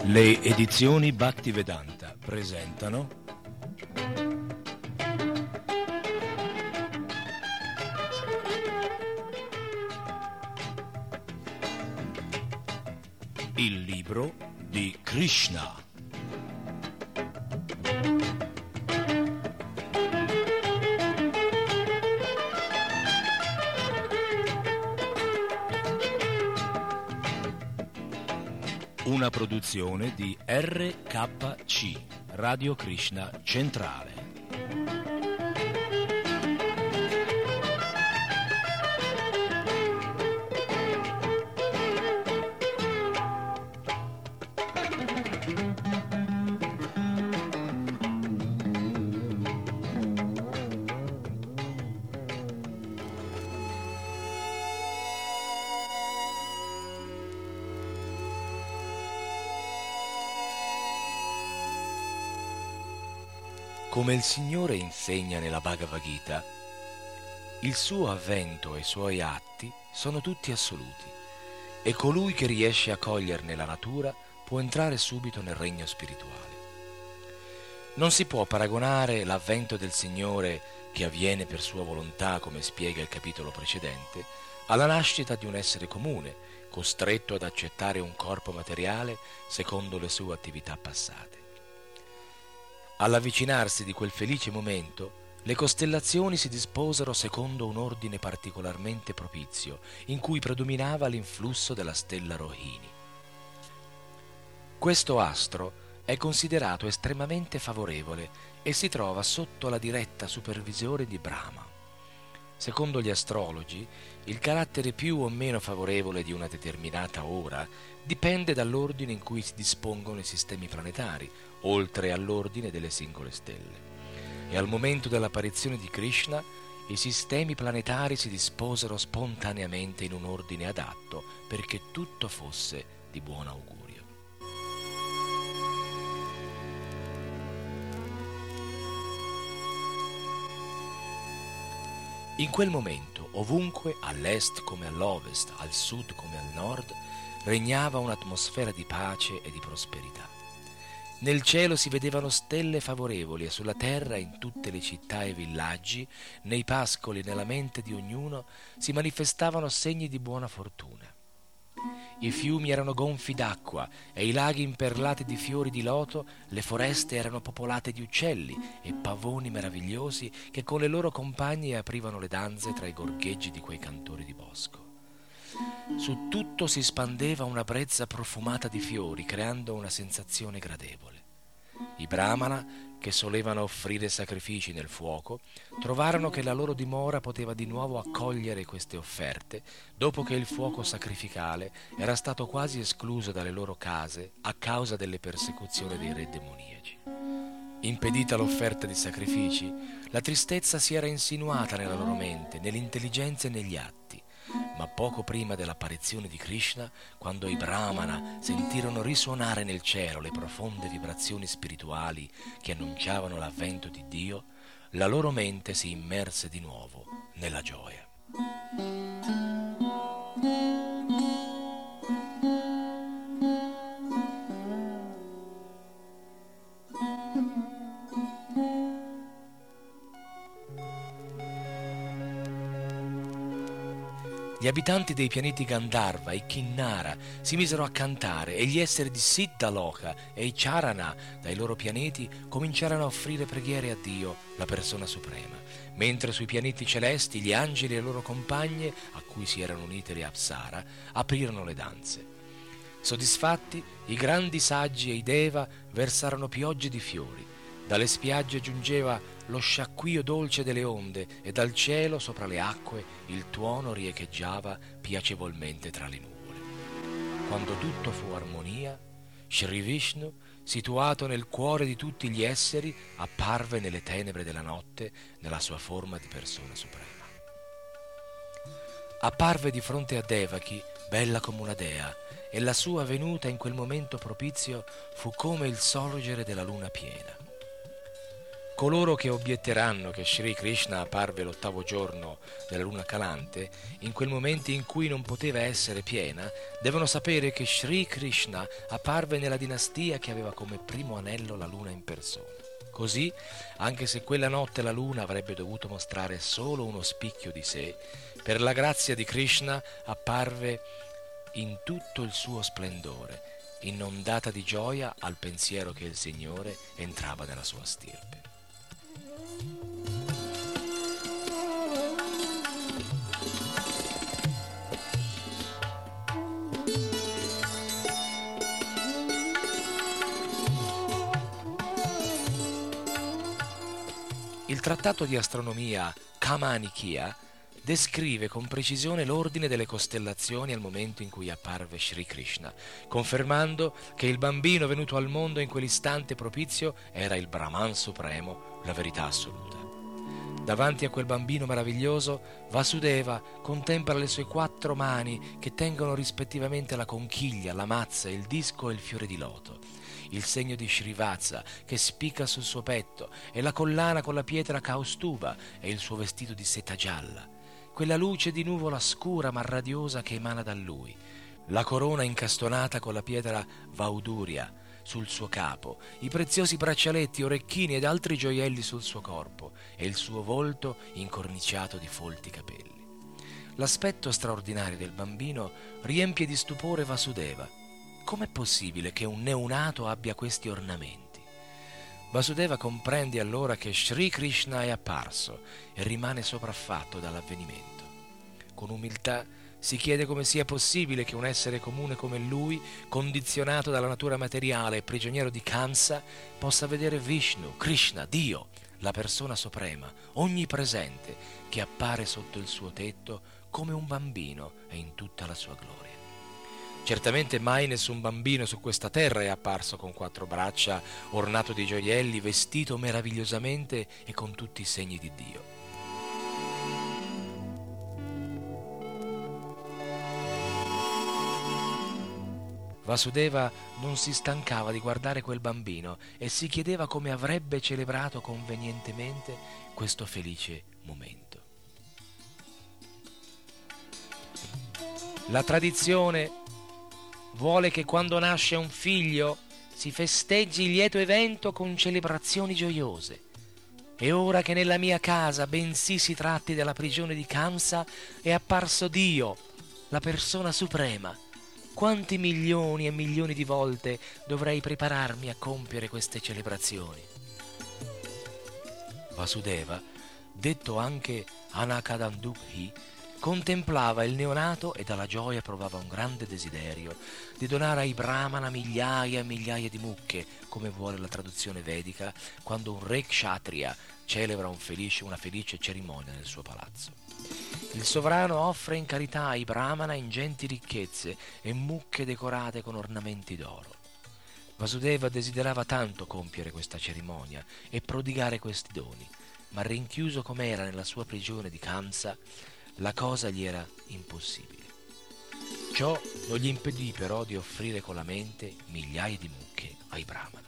Le edizioni Bhaktivedanta presentano il libro di Krishna. Una produzione di RKC, Radio Krishna Centrale. Come il Signore insegna nella Bhagavad Gita, il suo avvento e i suoi atti sono tutti assoluti e colui che riesce a coglierne la natura può entrare subito nel regno spirituale. Non si può paragonare l'avvento del Signore, che avviene per sua volontà, come spiega il capitolo precedente, alla nascita di un essere comune, costretto ad accettare un corpo materiale secondo le sue attività passate. All'avvicinarsi di quel felice momento, le costellazioni si disposero secondo un ordine particolarmente propizio, in cui predominava l'influsso della stella Rohini. Questo astro è considerato estremamente favorevole e si trova sotto la diretta supervisione di Brahma. Secondo gli astrologi, il carattere più o meno favorevole di una determinata ora dipende dall'ordine in cui si dispongono i sistemi planetari, oltre all'ordine delle singole stelle. E al momento dell'apparizione di Krishna, i sistemi planetari si disposero spontaneamente in un ordine adatto perché tutto fosse di buon augurio. In quel momento, ovunque, all'est come all'ovest, al sud come al nord, regnava un'atmosfera di pace e di prosperità. Nel cielo si vedevano stelle favorevoli e sulla terra, in tutte le città e villaggi, nei pascoli e nella mente di ognuno, si manifestavano segni di buona fortuna. I fiumi erano gonfi d'acqua e i laghi imperlati di fiori di loto, le foreste erano popolate di uccelli e pavoni meravigliosi che con le loro compagne aprivano le danze tra i gorgheggi di quei cantori di bosco. Su tutto si spandeva una brezza profumata di fiori, creando una sensazione gradevole. I Brahmana, che solevano offrire sacrifici nel fuoco, trovarono che la loro dimora poteva di nuovo accogliere queste offerte, dopo che il fuoco sacrificale era stato quasi escluso dalle loro case a causa delle persecuzioni dei re demoniaci. Impedita l'offerta di sacrifici, la tristezza si era insinuata nella loro mente, nell'intelligenza e negli atti. Ma poco prima dell'apparizione di Krishna, quando i Brahmana sentirono risuonare nel cielo le profonde vibrazioni spirituali che annunciavano l'avvento di Dio, la loro mente si immerse di nuovo nella gioia. Gli abitanti dei pianeti Gandharva e Kinnara si misero a cantare e gli esseri di Siddhaloka e i Charana dai loro pianeti cominciarono a offrire preghiere a Dio, la persona suprema, mentre sui pianeti celesti gli angeli e le loro compagne, a cui si erano unite le Apsara, aprirono le danze. Soddisfatti, i grandi saggi e i Deva versarono piogge di fiori. Dalle spiagge giungeva lo sciacquio dolce delle onde e dal cielo sopra le acque il tuono riecheggiava piacevolmente tra le nuvole. Quando tutto fu armonia, Shri Vishnu, situato nel cuore di tutti gli esseri, apparve nelle tenebre della notte nella sua forma di persona suprema. Apparve di fronte a Devaki, bella come una dea, e la sua venuta in quel momento propizio fu come il sorgere della luna piena. Coloro che obietteranno che Sri Krishna apparve l'8° giorno della luna calante, in quel momento in cui non poteva essere piena, devono sapere che Sri Krishna apparve nella dinastia che aveva come primo anello la luna in persona. Così, anche se quella notte la luna avrebbe dovuto mostrare solo uno spicchio di sé, per la grazia di Krishna apparve in tutto il suo splendore, inondata di gioia al pensiero che il Signore entrava nella sua stirpe. Il trattato di astronomia Kamanikya descrive con precisione l'ordine delle costellazioni al momento in cui apparve Sri Krishna, confermando che il bambino venuto al mondo in quell'istante propizio era il Brahman supremo, la verità assoluta. Davanti a quel bambino meraviglioso, Vasudeva contempla le sue 4 mani che tengono rispettivamente la conchiglia, la mazza, il disco e il fiore di loto, il segno di Srivatsa che spicca sul suo petto e la collana con la pietra Kaustuba e il suo vestito di seta gialla, quella luce di nuvola scura ma radiosa che emana da lui, la corona incastonata con la pietra Vauduria sul suo capo, i preziosi braccialetti, orecchini ed altri gioielli sul suo corpo e il suo volto incorniciato di folti capelli. L'aspetto straordinario del bambino riempie di stupore Vasudeva. Com'è possibile che un neonato abbia questi ornamenti? Vasudeva comprende allora che Sri Krishna è apparso e rimane sopraffatto dall'avvenimento. Con umiltà si chiede come sia possibile che un essere comune come lui, condizionato dalla natura materiale e prigioniero di Kamsa, possa vedere Vishnu, Krishna, Dio, la persona suprema, onnipresente, che appare sotto il suo tetto come un bambino e in tutta la sua gloria. Certamente mai nessun bambino su questa terra è apparso con 4 braccia, ornato di gioielli, vestito meravigliosamente e con tutti i segni di Dio. Vasudeva non si stancava di guardare quel bambino e si chiedeva come avrebbe celebrato convenientemente questo felice momento. La tradizione vuole che quando nasce un figlio si festeggi il lieto evento con celebrazioni gioiose. E ora che nella mia casa, bensì si tratti della prigione di Kamsa, è apparso Dio, la persona suprema, quanti milioni e milioni di volte dovrei prepararmi a compiere queste celebrazioni? Vasudeva, detto anche Anakadandukhi, contemplava il neonato e dalla gioia provava un grande desiderio di donare ai Brahmana migliaia e migliaia di mucche, come vuole la traduzione vedica, quando un re kshatriya celebra una felice cerimonia nel suo palazzo. Il sovrano offre in carità ai Brahmana ingenti ricchezze e mucche decorate con ornamenti d'oro. Vasudeva desiderava tanto compiere questa cerimonia e prodigare questi doni, ma rinchiuso com'era nella sua prigione di Kamsa, la cosa gli era impossibile. Ciò non gli impedì però di offrire con la mente migliaia di mucche ai Brahmana.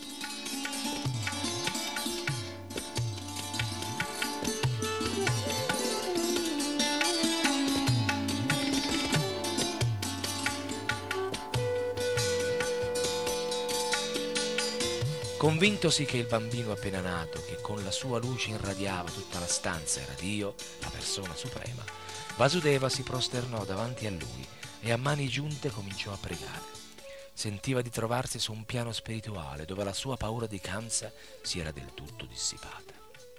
Convintosi che il bambino appena nato, che con la sua luce irradiava tutta la stanza, era Dio, la persona suprema, Vasudeva si prosternò davanti a lui e a mani giunte cominciò a pregare. Sentiva di trovarsi su un piano spirituale dove la sua paura di Kamsa si era del tutto dissipata.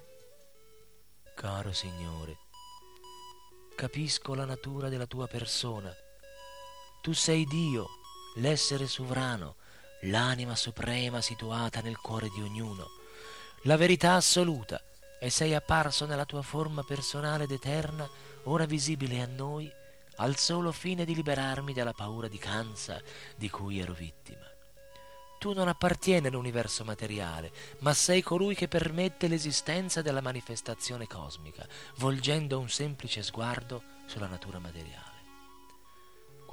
Caro Signore, capisco la natura della tua persona. Tu sei Dio, l'essere sovrano, l'anima suprema situata nel cuore di ognuno, la verità assoluta, e sei apparso nella tua forma personale ed eterna, ora visibile a noi, al solo fine di liberarmi dalla paura di Kamsa di cui ero vittima. Tu non appartieni all'universo materiale, ma sei colui che permette l'esistenza della manifestazione cosmica, volgendo un semplice sguardo sulla natura materiale.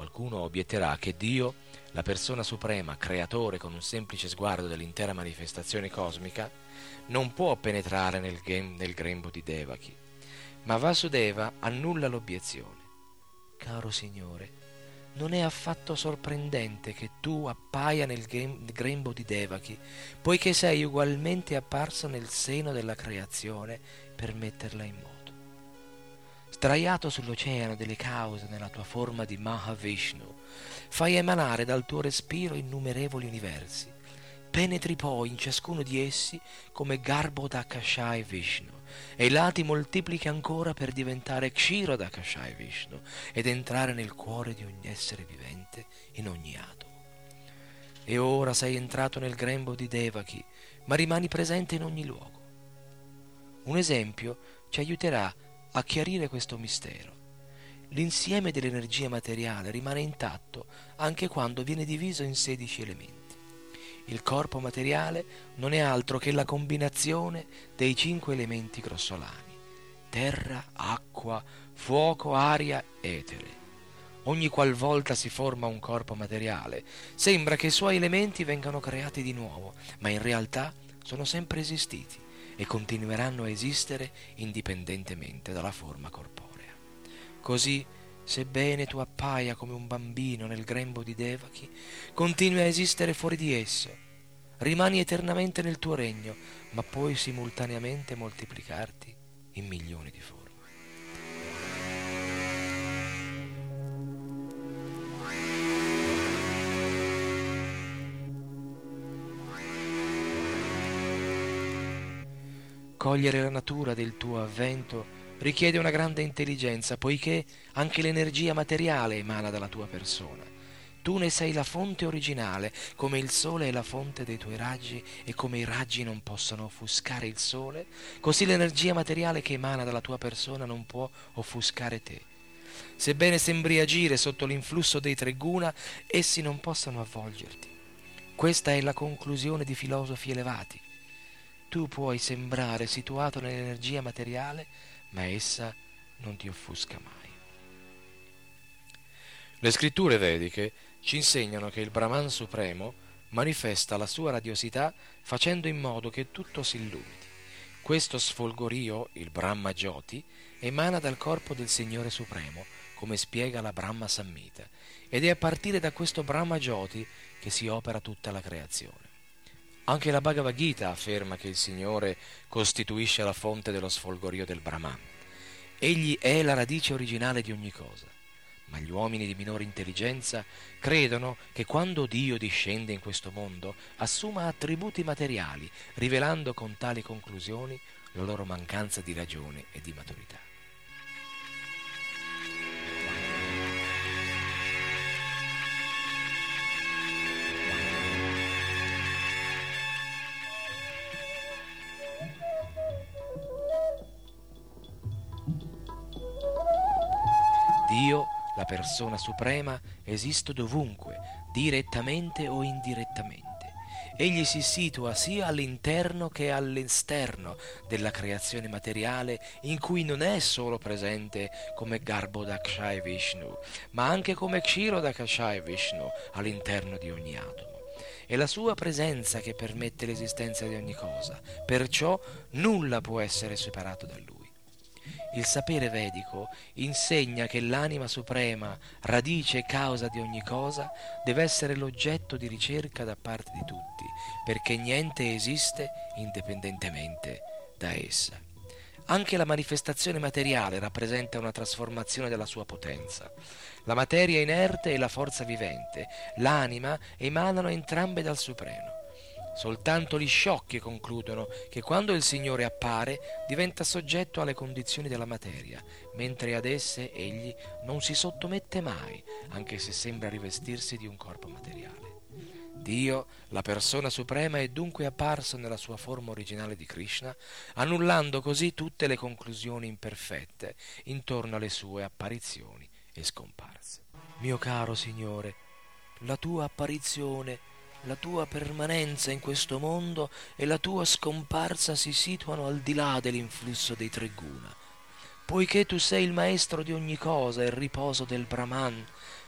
Qualcuno obietterà che Dio, la persona suprema, creatore con un semplice sguardo dell'intera manifestazione cosmica, non può penetrare nel grembo di Devaki. Ma Vasudeva annulla l'obiezione. Caro Signore, non è affatto sorprendente che tu appaia nel grembo di Devaki, poiché sei ugualmente apparso nel seno della creazione per metterla in moto. Sdraiato sull'oceano delle cause nella tua forma di Mahavishnu, fai emanare dal tuo respiro innumerevoli universi. Penetri poi in ciascuno di essi come Garbhodakashai Vishnu, e là ti moltiplichi ancora per diventare Kshirodakashai Vishnu ed entrare nel cuore di ogni essere vivente in ogni atomo. E ora sei entrato nel grembo di Devaki, ma rimani presente in ogni luogo. Un esempio ci aiuterà a chiarire questo mistero. L'insieme dell'energia materiale rimane intatto anche quando viene diviso in 16 elementi. Il corpo materiale non è altro che la combinazione dei 5 elementi grossolani: terra, acqua, fuoco, aria, etere. Ogni qualvolta si forma un corpo materiale, sembra che i suoi elementi vengano creati di nuovo, ma in realtà sono sempre esistiti e continueranno a esistere indipendentemente dalla forma corporea. Così, sebbene tu appaia come un bambino nel grembo di Devaki, continui a esistere fuori di esso. Rimani eternamente nel tuo regno, ma puoi simultaneamente moltiplicarti in milioni di forme. Cogliere la natura del tuo avvento richiede una grande intelligenza, poiché anche l'energia materiale emana dalla tua persona. Tu ne sei la fonte originale, come il sole è la fonte dei tuoi raggi, e come i raggi non possono offuscare il sole, così l'energia materiale che emana dalla tua persona non può offuscare te. Sebbene sembri agire sotto l'influsso dei tre guna, essi non possono avvolgerti. Questa è la conclusione di filosofi elevati. Tu puoi sembrare situato nell'energia materiale, ma essa non ti offusca mai. Le scritture vediche ci insegnano che il Brahman Supremo manifesta la sua radiosità facendo in modo che tutto si illumini. Questo sfolgorio, il Brahma Jyoti, emana dal corpo del Signore Supremo, come spiega la Brahma Samhita, ed è a partire da questo Brahma Jyoti che si opera tutta la creazione. Anche la Bhagavad Gita afferma che il Signore costituisce la fonte dello sfolgorio del Brahman. Egli è la radice originale di ogni cosa. Ma gli uomini di minore intelligenza credono che quando Dio discende in questo mondo assuma attributi materiali, rivelando con tali conclusioni la loro mancanza di ragione e di maturità. Dio, la persona suprema, esiste dovunque, direttamente o indirettamente. Egli si situa sia all'interno che all'esterno della creazione materiale, in cui non è solo presente come Garbhodakashai Vishnu, ma anche come Kshirodakashai Vishnu all'interno di ogni atomo. È la sua presenza che permette l'esistenza di ogni cosa, perciò nulla può essere separato da lui. Il sapere vedico insegna che l'anima suprema, radice e causa di ogni cosa, deve essere l'oggetto di ricerca da parte di tutti, perché niente esiste indipendentemente da essa. Anche la manifestazione materiale rappresenta una trasformazione della sua potenza. La materia inerte e la forza vivente, l'anima, emanano entrambe dal Supremo. Soltanto gli sciocchi concludono che quando il Signore appare diventa soggetto alle condizioni della materia, mentre ad esse egli non si sottomette mai, anche se sembra rivestirsi di un corpo materiale. Dio, la persona suprema, è dunque apparso nella sua forma originale di Krishna, annullando così tutte le conclusioni imperfette intorno alle sue apparizioni e scomparse. Mio caro Signore, la tua apparizione, la tua permanenza in questo mondo e la tua scomparsa si situano al di là dell'influsso dei tre guna. Poiché tu sei il maestro di ogni cosa e il riposo del Brahman,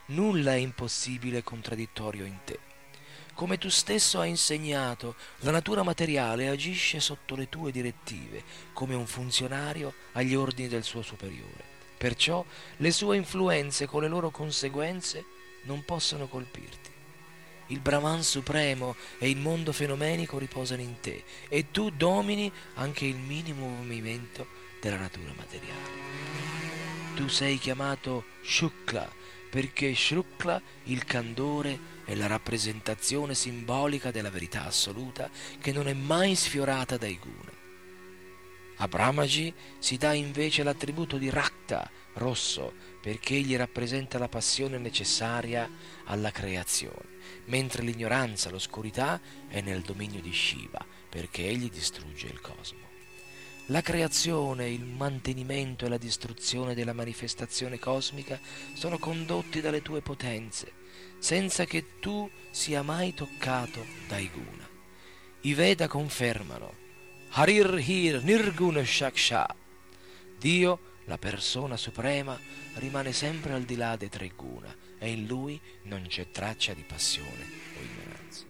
nulla è impossibile e contraddittorio in te. Come tu stesso hai insegnato, la natura materiale agisce sotto le tue direttive, come un funzionario agli ordini del suo superiore. Perciò le sue influenze con le loro conseguenze non possono colpirti. Il Brahman supremo e il mondo fenomenico riposano in te e tu domini anche il minimo movimento della natura materiale. Tu sei chiamato Shukla perché Shukla, il candore, è la rappresentazione simbolica della verità assoluta che non è mai sfiorata dai guna. A Brahmaji si dà invece l'attributo di Rakta, rosso, perché egli rappresenta la passione necessaria alla creazione, mentre l'ignoranza, l'oscurità è nel dominio di Shiva, perché egli distrugge il cosmo. La creazione, il mantenimento e la distruzione della manifestazione cosmica sono condotti dalle tue potenze, senza che tu sia mai toccato dai guna. I Veda confermano Harir Hir Nirguna Shaksha. Dio, la persona suprema, rimane sempre al di là dei tre guna e in lui non c'è traccia di passione o ignoranza.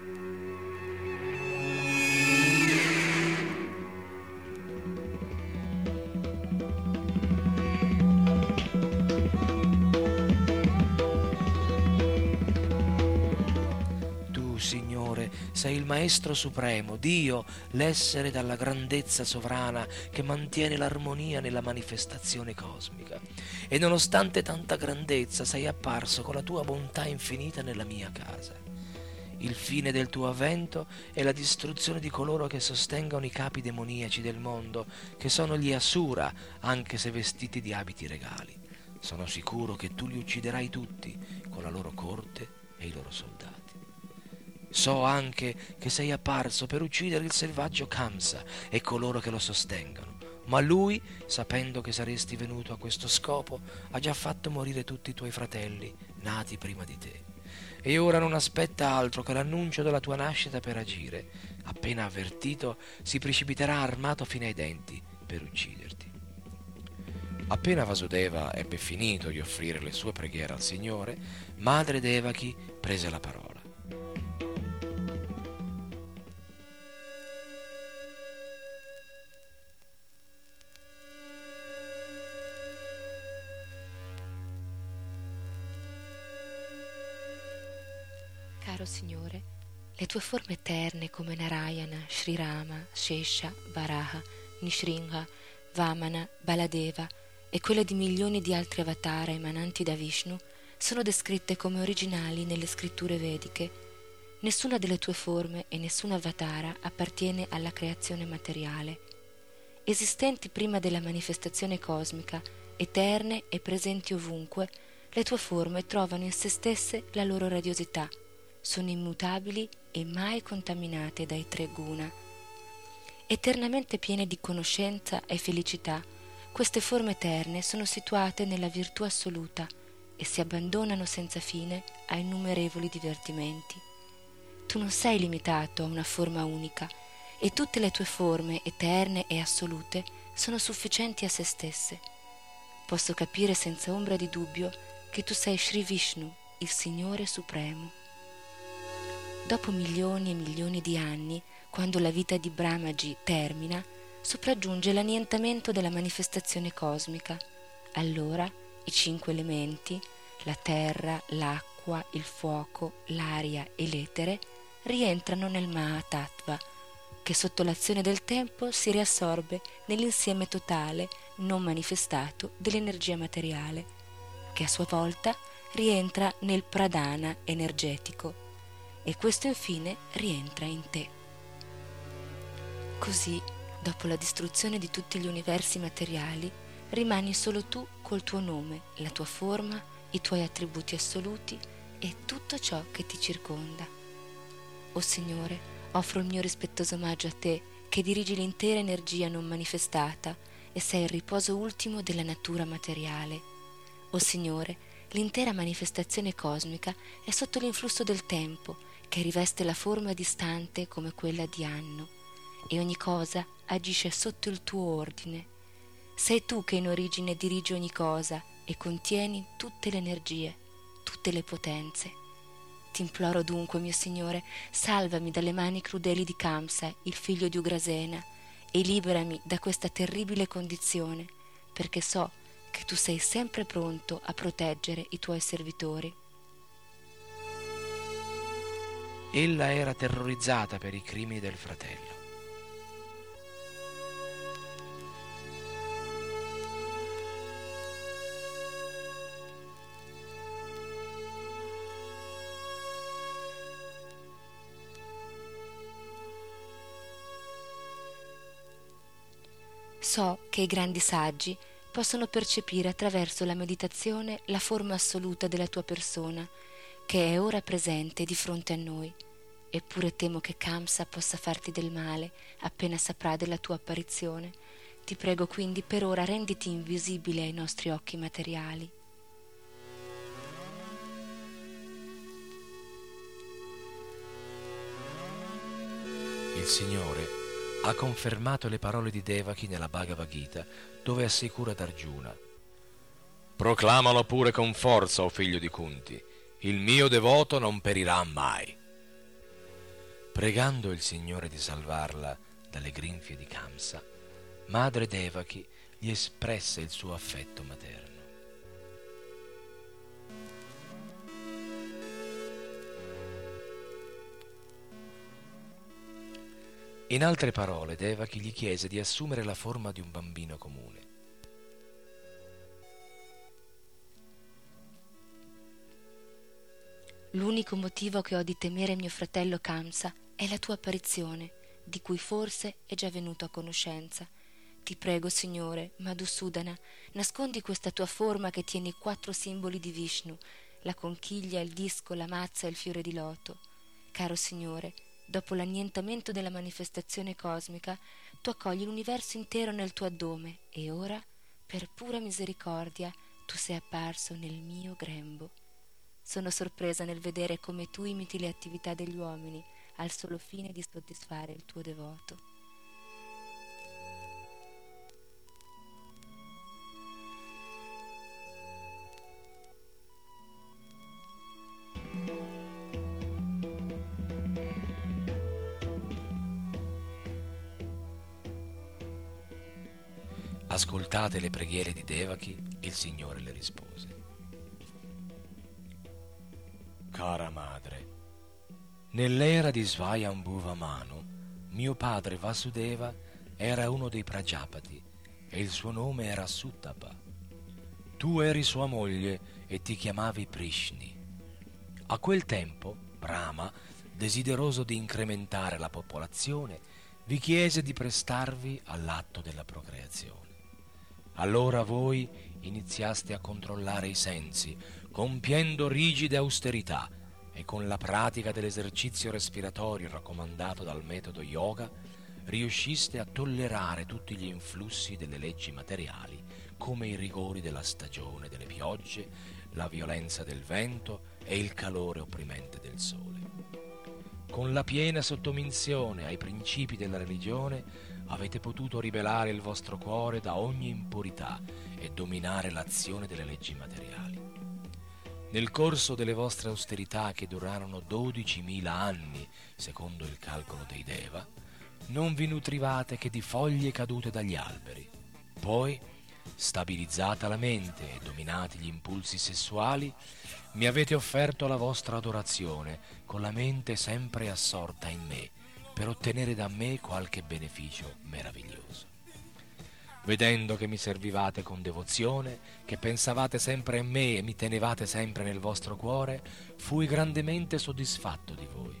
Signore, sei il Maestro Supremo, Dio, l'essere dalla grandezza sovrana che mantiene l'armonia nella manifestazione cosmica. E nonostante tanta grandezza sei apparso con la tua bontà infinita nella mia casa. Il fine del tuo avvento è la distruzione di coloro che sostengono i capi demoniaci del mondo, che sono gli Asura, anche se vestiti di abiti regali. Sono sicuro che tu li ucciderai tutti con la loro corte e i loro soldati. So anche che sei apparso per uccidere il selvaggio Kamsa e coloro che lo sostengono, ma lui, sapendo che saresti venuto a questo scopo, ha già fatto morire tutti i tuoi fratelli, nati prima di te. E ora non aspetta altro che l'annuncio della tua nascita per agire. Appena avvertito, si precipiterà armato fino ai denti per ucciderti. Appena Vasudeva ebbe finito di offrire le sue preghiere al Signore, madre Devaki prese la parola. Caro Signore, le tue forme eterne come Narayana, Sri Rama, Shesha, Varaha, Nishringa, Vamana, Baladeva e quelle di milioni di altri avatar emananti da Vishnu sono descritte come originali nelle scritture vediche. Nessuna delle tue forme e nessun avatara appartiene alla creazione materiale. Esistenti prima della manifestazione cosmica, eterne e presenti ovunque, le tue forme trovano in se stesse la loro radiosità. Sono immutabili e mai contaminate dai tre guna. Eternamente piene di conoscenza e felicità, queste forme eterne sono situate nella virtù assoluta e si abbandonano senza fine a innumerevoli divertimenti. Tu non sei limitato a una forma unica e tutte le tue forme eterne e assolute sono sufficienti a se stesse. Posso capire senza ombra di dubbio che tu sei Sri Vishnu, il Signore Supremo. Dopo milioni e milioni di anni, quando la vita di Brahmaji termina, sopraggiunge l'annientamento della manifestazione cosmica. Allora i 5 elementi, la terra, l'acqua, il fuoco, l'aria e l'etere, rientrano nel Mahatattva, che sotto l'azione del tempo si riassorbe nell'insieme totale, non manifestato, dell'energia materiale, che a sua volta rientra nel Pradana energetico, e questo infine rientra in te. Così, dopo la distruzione di tutti gli universi materiali, rimani solo tu col tuo nome, la tua forma, i tuoi attributi assoluti e tutto ciò che ti circonda. O Signore, offro il mio rispettoso omaggio a te, che dirigi l'intera energia non manifestata e sei il riposo ultimo della natura materiale. O Signore, l'intera manifestazione cosmica è sotto l'influsso del tempo, che riveste la forma distante come quella di anno, e ogni cosa agisce sotto il tuo ordine. Sei tu che in origine dirigi ogni cosa e contieni tutte le energie. tutte le potenze. Ti imploro dunque, mio Signore, salvami dalle mani crudeli di Kamsa, il figlio di Ugrasena, e liberami da questa terribile condizione, perché so che tu sei sempre pronto a proteggere i tuoi servitori. Ella era terrorizzata per i crimini del fratello. So che i grandi saggi possono percepire attraverso la meditazione la forma assoluta della tua persona, che è ora presente di fronte a noi. Eppure temo che Kamsa possa farti del male appena saprà della tua apparizione. Ti prego quindi per ora renditi invisibile ai nostri occhi materiali. Il Signore ha confermato le parole di Devaki nella Bhagavad Gita, dove assicura ad Arjuna: proclamalo pure con forza, o figlio di Kunti, il mio devoto non perirà mai. Pregando il Signore di salvarla dalle grinfie di Kamsa, madre Devaki gli espresse il suo affetto materno. In altre parole, Devaki gli chiese di assumere la forma di un bambino comune. L'unico motivo che ho di temere mio fratello Kamsa è la tua apparizione, di cui forse è già venuto a conoscenza. Ti prego, Signore, Madhusudana, nascondi questa tua forma che tiene i 4 simboli di Vishnu, la conchiglia, il disco, la mazza e il fiore di loto. Caro Signore, dopo l'annientamento della manifestazione cosmica, tu accogli l'universo intero nel tuo addome e ora, per pura misericordia, tu sei apparso nel mio grembo. Sono sorpresa nel vedere come tu imiti le attività degli uomini al solo fine di soddisfare il tuo devoto. Ascoltate le preghiere di Devaki, il Signore le rispose: cara madre, nell'era di Svayambhuva Manu, mio padre Vasudeva era uno dei Prajapati e il suo nome era Suttapa. Tu eri sua moglie e ti chiamavi Prishni. A quel tempo Brahma, desideroso di incrementare la popolazione, vi chiese di prestarvi all'atto della procreazione. Allora voi iniziaste a controllare i sensi, compiendo rigide austerità, e con la pratica dell'esercizio respiratorio raccomandato dal metodo yoga riusciste a tollerare tutti gli influssi delle leggi materiali, come i rigori della stagione delle piogge, la violenza del vento e il calore opprimente del sole. Con la piena sottomissione ai principi della religione avete potuto ribellare il vostro cuore da ogni impurità e dominare l'azione delle leggi materiali. Nel corso delle vostre austerità, che durarono 12.000 anni, secondo il calcolo dei Deva, non vi nutrivate che di foglie cadute dagli alberi. Poi, stabilizzata la mente e dominati gli impulsi sessuali, mi avete offerto la vostra adorazione con la mente sempre assorta in me, per ottenere da me qualche beneficio meraviglioso. Vedendo che mi servivate con devozione, che pensavate sempre a me e mi tenevate sempre nel vostro cuore, fui grandemente soddisfatto di voi.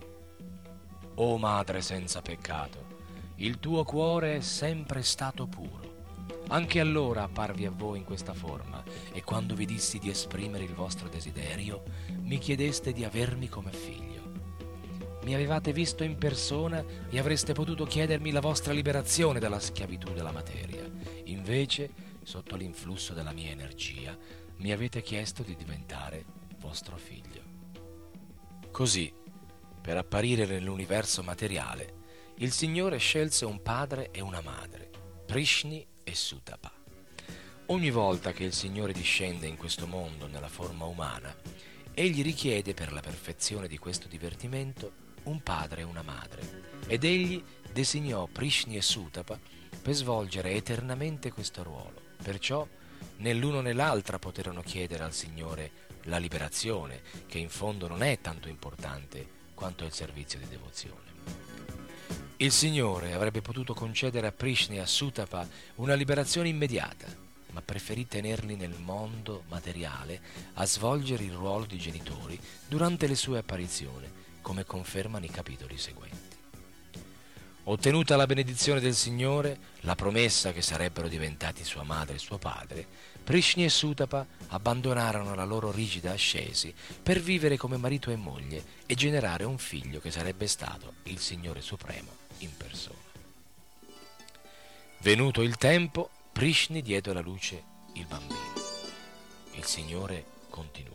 O Madre senza peccato, il tuo cuore è sempre stato puro. Anche allora apparvi a voi in questa forma, e quando vi dissi di esprimere il vostro desiderio, mi chiedeste di avermi come figlio. Mi avevate visto in persona e avreste potuto chiedermi la vostra liberazione dalla schiavitù della materia. Invece, sotto l'influsso della mia energia, mi avete chiesto di diventare vostro figlio. Così, per apparire nell'universo materiale, il Signore scelse un padre e una madre, Prishni e Suttapa. Ogni volta che il Signore discende in questo mondo nella forma umana, Egli richiede per la perfezione di questo divertimento un padre e una madre, ed egli designò Prishni e Sutapa per svolgere eternamente questo ruolo. Perciò né l'uno né l'altra poterono chiedere al Signore la liberazione, che in fondo non è tanto importante quanto il servizio di devozione. Il Signore avrebbe potuto concedere a Prishni e a Sutapa una liberazione immediata, ma preferì tenerli nel mondo materiale a svolgere il ruolo di genitori durante le sue apparizioni, come confermano i capitoli seguenti. Ottenuta la benedizione del Signore, la promessa che sarebbero diventati sua madre e suo padre, Prishni e Sutapa abbandonarono la loro rigida ascesi per vivere come marito e moglie e generare un figlio che sarebbe stato il Signore Supremo in persona. Venuto il tempo, Prishni diede alla luce il bambino. Il Signore continuò.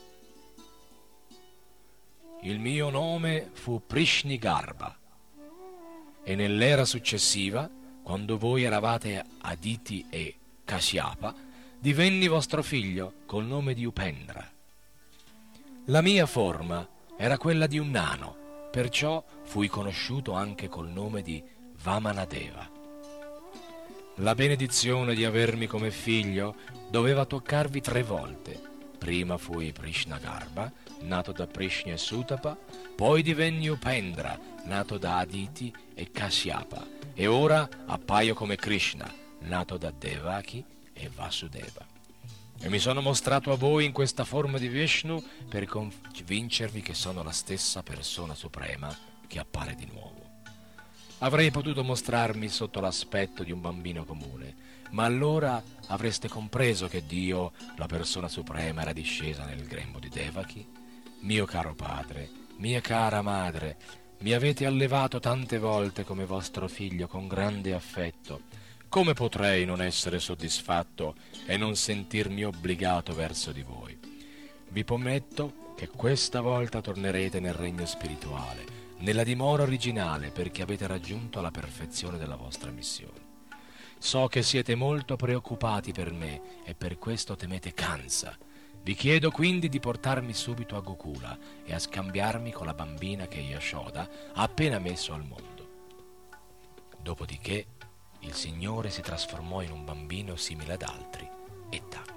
Il mio nome fu Prishni Garbha, e nell'era successiva, quando voi eravate Aditi e Kashyapa, divenni vostro figlio col nome di Upendra. La mia forma era quella di un nano, perciò fui conosciuto anche col nome di Vamanadeva. La benedizione di avermi come figlio doveva toccarvi 3 volte. Prima fui Prishna Garbha, nato da Prishni e Sutapa, poi divenni Upendra, nato da Aditi e Kashyapa, e ora appaio come Krishna, nato da Devaki e Vasudeva. E mi sono mostrato a voi in questa forma di Vishnu per convincervi che sono la stessa persona suprema che appare di nuovo. Avrei potuto mostrarmi sotto l'aspetto di un bambino comune, ma allora avreste compreso che Dio, la persona suprema, era discesa nel grembo di Devaki. Mio caro padre, mia cara madre, mi avete allevato tante volte come vostro figlio con grande affetto. Come potrei non essere soddisfatto e non sentirmi obbligato verso di voi? Vi prometto che questa volta tornerete nel regno spirituale, nella dimora originale, perché avete raggiunto la perfezione della vostra missione. So che siete molto preoccupati per me e per questo temete Kansa. Vi chiedo quindi di portarmi subito a Gokula e a scambiarmi con la bambina che Yashoda ha appena messo al mondo. Dopodiché il Signore si trasformò in un bambino simile ad altri e tacque.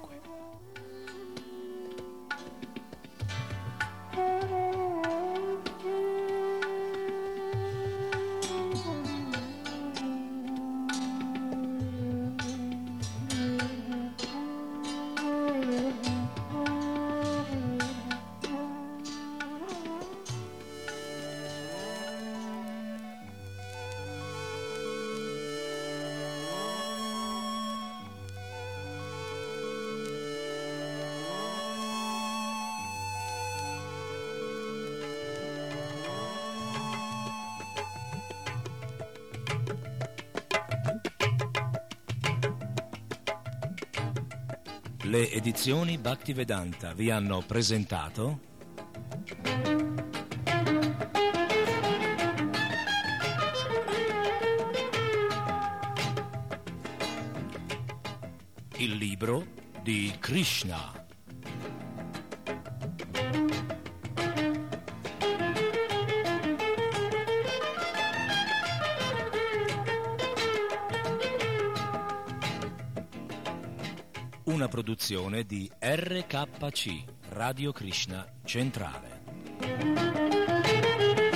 Le edizioni Bhaktivedanta vi hanno presentato il libro di Krishna. Una produzione di RKC, Radio Krishna Centrale.